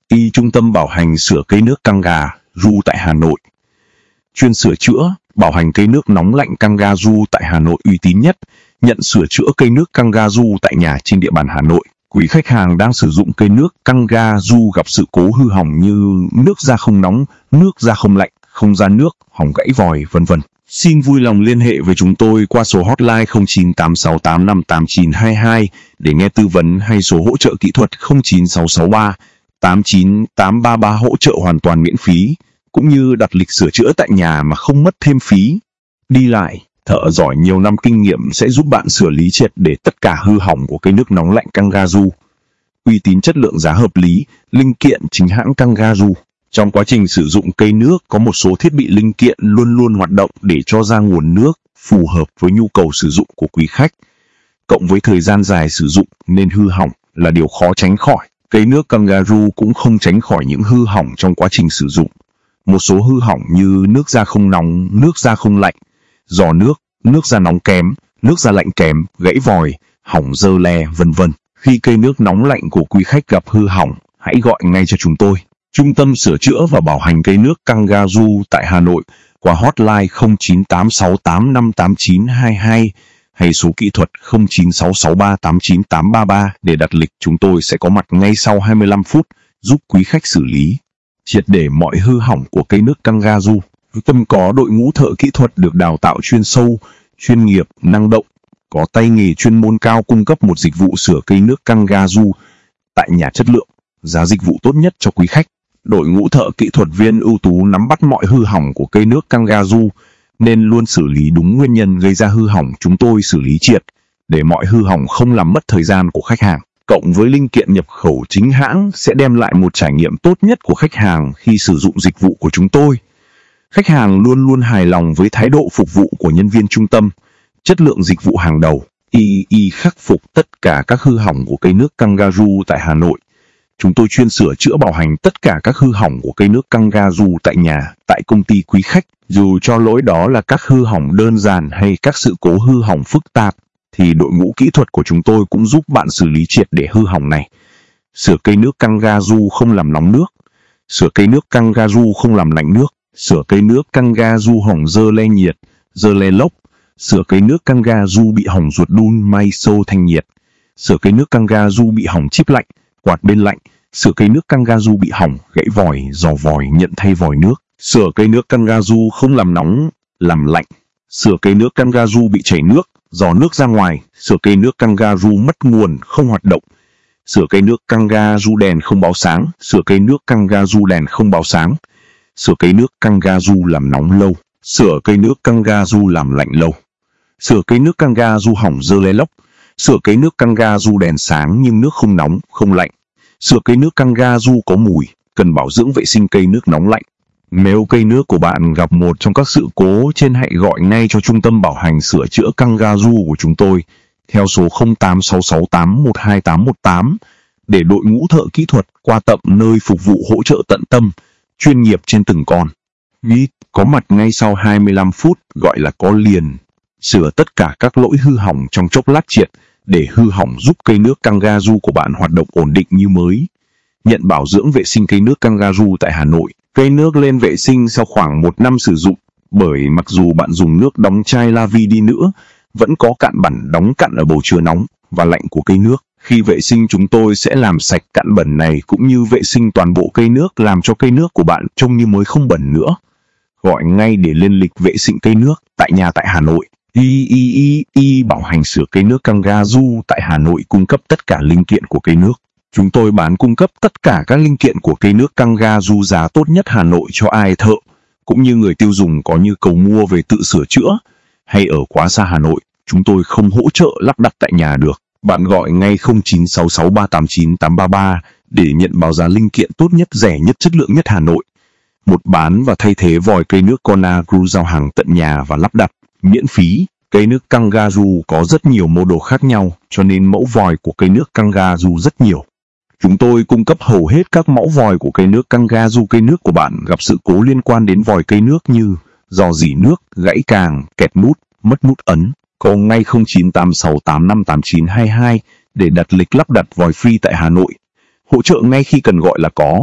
Trung tâm bảo hành sửa cây nước Kangaroo tại Hà Nội. Chuyên sửa chữa, bảo hành cây nước nóng lạnh Kangaroo tại Hà Nội uy tín nhất, nhận sửa chữa cây nước Kangaroo tại nhà trên địa bàn Hà Nội. Quý khách hàng đang sử dụng cây nước Kangaroo gặp sự cố hư hỏng như nước ra không nóng, nước ra không lạnh, không ra nước, hỏng gãy vòi, vân vân. Xin vui lòng liên hệ với chúng tôi qua số hotline 0986858922 để nghe tư vấn hay số hỗ trợ kỹ thuật 09663 89833 hỗ trợ hoàn toàn miễn phí, cũng như đặt lịch sửa chữa tại nhà mà không mất thêm phí. Đi lại, thợ giỏi nhiều năm kinh nghiệm sẽ giúp bạn xử lý triệt để tất cả hư hỏng của cây nước nóng lạnh Kangaroo. Uy tín, chất lượng, giá hợp lý, linh kiện chính hãng Kangaroo. Trong quá trình sử dụng cây nước có một số thiết bị linh kiện luôn luôn hoạt động để cho ra nguồn nước phù hợp với nhu cầu sử dụng của quý khách. Cộng với thời gian dài sử dụng nên hư hỏng là điều khó tránh khỏi. Cây nước Kangaroo cũng không tránh khỏi những hư hỏng trong quá trình sử dụng. Một số hư hỏng như nước ra không nóng, nước ra không lạnh, giò nước, nước ra nóng kém, nước ra lạnh kém, gãy vòi, hỏng dơ le, vân vân. Khi cây nước nóng lạnh của quý khách gặp hư hỏng, hãy gọi ngay cho chúng tôi. Trung tâm sửa chữa và bảo hành cây nước Kangaroo tại Hà Nội qua hotline 0986858922 hay số kỹ thuật 09663898833 để đặt lịch. Chúng tôi sẽ có mặt ngay sau 25 phút giúp quý khách xử lý triệt để mọi hư hỏng của cây nước Kangaroo. Tâm có đội ngũ thợ kỹ thuật được đào tạo chuyên sâu, chuyên nghiệp, năng động, có tay nghề chuyên môn cao cung cấp một dịch vụ sửa cây nước Kangaroo tại nhà chất lượng, giá dịch vụ tốt nhất cho quý khách. Đội ngũ thợ kỹ thuật viên ưu tú nắm bắt mọi hư hỏng của cây nước Kangaroo nên luôn xử lý đúng nguyên nhân gây ra hư hỏng. Chúng tôi xử lý triệt để mọi hư hỏng không làm mất thời gian của khách hàng. Cộng với linh kiện nhập khẩu chính hãng sẽ đem lại một trải nghiệm tốt nhất của khách hàng khi sử dụng dịch vụ của chúng tôi. Khách hàng luôn luôn hài lòng với thái độ phục vụ của nhân viên trung tâm, chất lượng dịch vụ hàng đầu. Khắc phục tất cả các hư hỏng của cây nước Kangaroo tại Hà Nội. Chúng tôi chuyên sửa chữa bảo hành tất cả các hư hỏng của cây nước Kangaroo tại nhà, tại công ty quý khách. Dù cho lỗi đó là các hư hỏng đơn giản hay các sự cố hư hỏng phức tạp, thì đội ngũ kỹ thuật của chúng tôi cũng giúp bạn xử lý triệt để hư hỏng này. Sửa cây nước Kangaroo không làm nóng nước, sửa cây nước Kangaroo không làm lạnh nước, sửa cây nước Kangaroo hỏng dơ le nhiệt, dơ le lốc, sửa cây nước Kangaroo bị hỏng ruột đun may xô thanh nhiệt, sửa cây nước Kangaroo bị hỏng chip lạnh, quạt bên lạnh, sửa cây nước Kangaroo bị hỏng, gãy vòi, giò vòi, nhận thay vòi nước, sửa cây nước Kangaroo không làm nóng, làm lạnh, sửa cây nước Kangaroo bị chảy nước, giò nước ra ngoài, sửa cây nước Kangaroo mất nguồn, không hoạt động, sửa cây nước Kangaroo đèn không báo sáng, sửa cây nước Kangaroo đèn không báo sáng, sửa cây nước Kangaroo làm nóng lâu, sửa cây nước Kangaroo làm lạnh lâu, sửa cây nước Kangaroo hỏng dơ le lốc, sửa cây nước Kangaroo đèn sáng nhưng nước không nóng, không lạnh, sửa cây nước Kangaroo có mùi, cần bảo dưỡng vệ sinh cây nước nóng lạnh. Nếu cây nước của bạn gặp một trong các sự cố trên, hãy gọi ngay cho trung tâm bảo hành sửa chữa Kangaroo của chúng tôi theo số 0866812818 để đội ngũ thợ kỹ thuật qua tận nơi phục vụ hỗ trợ tận tâm, chuyên nghiệp trên từng con. Có mặt ngay sau 25 phút gọi là có liền. Sửa tất cả các lỗi hư hỏng trong chốc lát triệt để hư hỏng giúp cây nước Kangaroo của bạn hoạt động ổn định như mới. Nhận bảo dưỡng vệ sinh cây nước Kangaroo tại Hà Nội. Cây nước lên vệ sinh sau khoảng 1 năm sử dụng, bởi mặc dù bạn dùng nước đóng chai Lavi đi nữa, vẫn có cặn bẩn đóng cặn ở bầu chứa nóng và lạnh của cây nước. Khi vệ sinh chúng tôi sẽ làm sạch cặn bẩn này cũng như vệ sinh toàn bộ cây nước làm cho cây nước của bạn trông như mới không bẩn nữa. Gọi ngay để lên lịch vệ sinh cây nước tại nhà tại Hà Nội. Bảo hành sửa cây nước Kangaroo tại Hà Nội cung cấp tất cả linh kiện của cây nước. Chúng tôi bán cung cấp tất cả các linh kiện của cây nước Kangaroo giá tốt nhất Hà Nội cho ai thợ, cũng như người tiêu dùng có nhu cầu mua về tự sửa chữa, hay ở quá xa Hà Nội, chúng tôi không hỗ trợ lắp đặt tại nhà được. Bạn gọi ngay 0966389833 để nhận báo giá linh kiện tốt nhất, rẻ nhất, chất lượng nhất Hà Nội. Một bán và thay thế vòi cây nước Kangaroo giao hàng tận nhà và lắp đặt miễn phí. Cây nước Kangaroo có rất nhiều mô đồ khác nhau, cho nên mẫu vòi của cây nước Kangaroo rất nhiều. Chúng tôi cung cấp hầu hết các mẫu vòi của cây nước Kangaroo. Cây nước của bạn gặp sự cố liên quan đến vòi cây nước như rò rỉ nước, gãy càng, kẹt nút, mất nút ấn. Call ngay 0986858922 để đặt lịch lắp đặt vòi free tại Hà Nội. Hỗ trợ ngay khi cần gọi là có.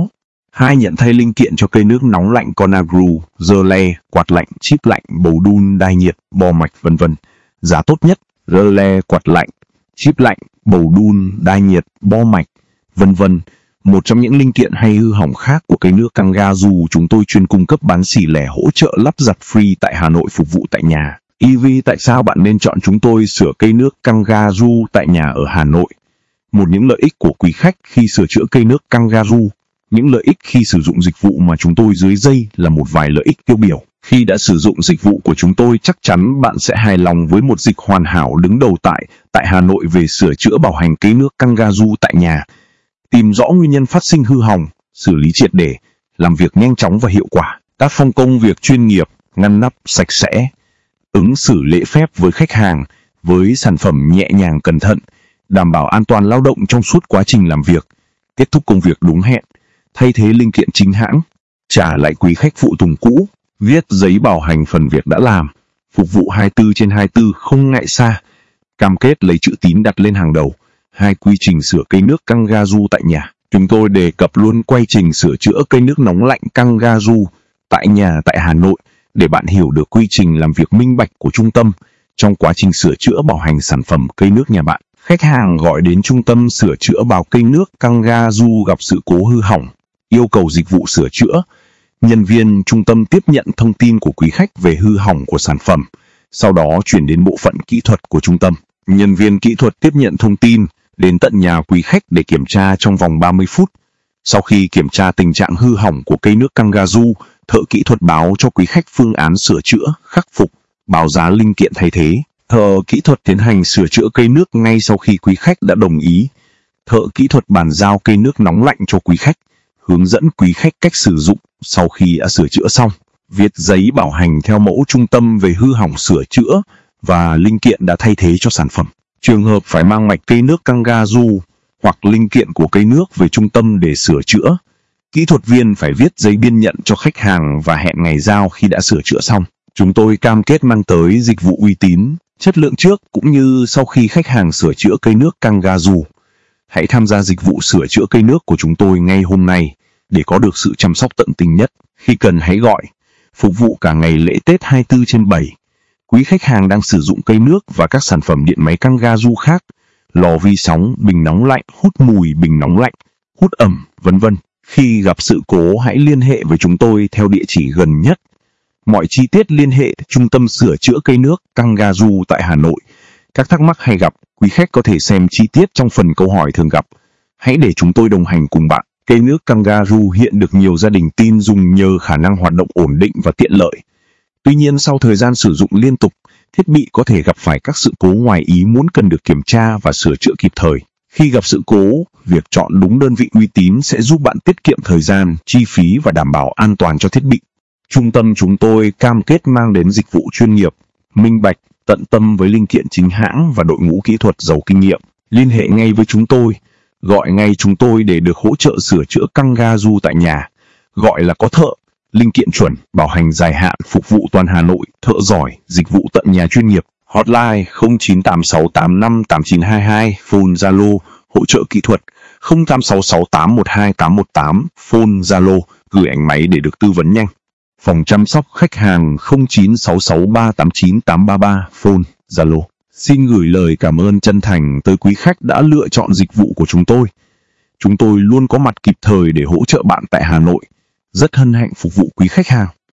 2. Nhận thay linh kiện cho cây nước nóng lạnh Conagru, rơ le, quạt lạnh, chip lạnh, bầu đun, đai nhiệt, bo mạch vân vân. Giá tốt nhất: rơ le, quạt lạnh, chip lạnh, bầu đun, đai nhiệt, bo mạch vân vân. Một trong những linh kiện hay hư hỏng khác của cây nước Kangaroo, chúng tôi chuyên cung cấp bán xỉ lẻ, hỗ trợ lắp giặt free tại Hà Nội, phục vụ tại nhà. EV, tại sao bạn nên chọn chúng tôi sửa cây nước Kangaroo tại nhà ở Hà Nội? Một những lợi ích của quý khách khi sửa chữa cây nước Kangaroo. Những lợi ích khi sử dụng dịch vụ mà chúng tôi dưới đây là một vài lợi ích tiêu biểu. Khi đã sử dụng dịch vụ của chúng tôi, chắc chắn bạn sẽ hài lòng với một dịch hoàn hảo đứng đầu tại Hà Nội về sửa chữa bảo hành cây nước Kangaroo tại nhà. Tìm rõ nguyên nhân phát sinh hư hỏng, xử lý triệt để, làm việc nhanh chóng và hiệu quả. Tác phong công việc chuyên nghiệp, ngăn nắp, sạch sẽ. Ứng xử lễ phép với khách hàng, với sản phẩm nhẹ nhàng cẩn thận, đảm bảo an toàn lao động trong suốt quá trình làm việc. Kết thúc công việc đúng hẹn. Thay thế linh kiện chính hãng, trả lại quý khách phụ tùng cũ, viết giấy bảo hành phần việc đã làm, phục vụ 24/24 không ngại xa, cam kết lấy chữ tín đặt lên hàng đầu. 2. Quy trình sửa cây nước Kangaroo tại nhà. Chúng tôi đề cập luôn quy trình sửa chữa cây nước nóng lạnh Kangaroo tại nhà tại Hà Nội để bạn hiểu được quy trình làm việc minh bạch của trung tâm trong quá trình sửa chữa bảo hành sản phẩm cây nước nhà bạn. Khách hàng gọi đến trung tâm sửa chữa bảo cây nước Kangaroo gặp sự cố hư hỏng, yêu cầu dịch vụ sửa chữa. Nhân viên trung tâm tiếp nhận thông tin của quý khách về hư hỏng của sản phẩm, sau đó chuyển đến bộ phận kỹ thuật của trung tâm. Nhân viên kỹ thuật tiếp nhận thông tin, đến tận nhà quý khách để kiểm tra trong vòng 30 phút. Sau khi kiểm tra tình trạng hư hỏng của cây nước Kangaroo, thợ kỹ thuật báo cho quý khách phương án sửa chữa, khắc phục, báo giá linh kiện thay thế. Thợ kỹ thuật tiến hành sửa chữa cây nước ngay sau khi quý khách đã đồng ý. Thợ kỹ thuật bàn giao cây nước nóng lạnh cho quý khách, hướng dẫn quý khách cách sử dụng sau khi đã sửa chữa xong. Viết giấy bảo hành theo mẫu trung tâm về hư hỏng sửa chữa và linh kiện đã thay thế cho sản phẩm. Trường hợp phải mang mạch cây nước Kangaroo hoặc linh kiện của cây nước về trung tâm để sửa chữa, kỹ thuật viên phải viết giấy biên nhận cho khách hàng và hẹn ngày giao khi đã sửa chữa xong. Chúng tôi cam kết mang tới dịch vụ uy tín, chất lượng trước cũng như sau khi khách hàng sửa chữa cây nước Kangaroo. Hãy tham gia dịch vụ sửa chữa cây nước của chúng tôi ngay hôm nay để có được sự chăm sóc tận tình nhất. Khi cần hãy gọi. Phục vụ cả ngày lễ Tết 24/7. Quý khách hàng đang sử dụng cây nước và các sản phẩm điện máy Kangaroo khác, lò vi sóng, bình nóng lạnh, hút mùi, bình nóng lạnh, hút ẩm, vân vân. Khi gặp sự cố hãy liên hệ với chúng tôi theo địa chỉ gần nhất. Mọi chi tiết liên hệ trung tâm sửa chữa cây nước Kangaroo tại Hà Nội. Các thắc mắc hay gặp, quý khách có thể xem chi tiết trong phần câu hỏi thường gặp. Hãy để chúng tôi đồng hành cùng bạn. Cây nước Kangaroo hiện được nhiều gia đình tin dùng nhờ khả năng hoạt động ổn định và tiện lợi. Tuy nhiên sau thời gian sử dụng liên tục, thiết bị có thể gặp phải các sự cố ngoài ý muốn cần được kiểm tra và sửa chữa kịp thời. Khi gặp sự cố, việc chọn đúng đơn vị uy tín sẽ giúp bạn tiết kiệm thời gian, chi phí và đảm bảo an toàn cho thiết bị. Trung tâm chúng tôi cam kết mang đến dịch vụ chuyên nghiệp, minh bạch, tận tâm với linh kiện chính hãng và đội ngũ kỹ thuật giàu kinh nghiệm. Liên hệ ngay với chúng tôi. Gọi ngay chúng tôi để được hỗ trợ sửa chữa Kangaroo tại nhà. Gọi là có thợ, linh kiện chuẩn, bảo hành dài hạn, phục vụ toàn Hà Nội, thợ giỏi, dịch vụ tận nhà chuyên nghiệp. Hotline 0986858922, phone Zalo, hỗ trợ kỹ thuật 0866812818, phone Zalo, gửi ảnh máy để được tư vấn nhanh. Phòng chăm sóc khách hàng 0966389833, phone Zalo. Xin gửi lời cảm ơn chân thành tới quý khách đã lựa chọn dịch vụ của chúng tôi. Chúng tôi luôn có mặt kịp thời để hỗ trợ bạn tại Hà Nội. Rất hân hạnh phục vụ quý khách hàng.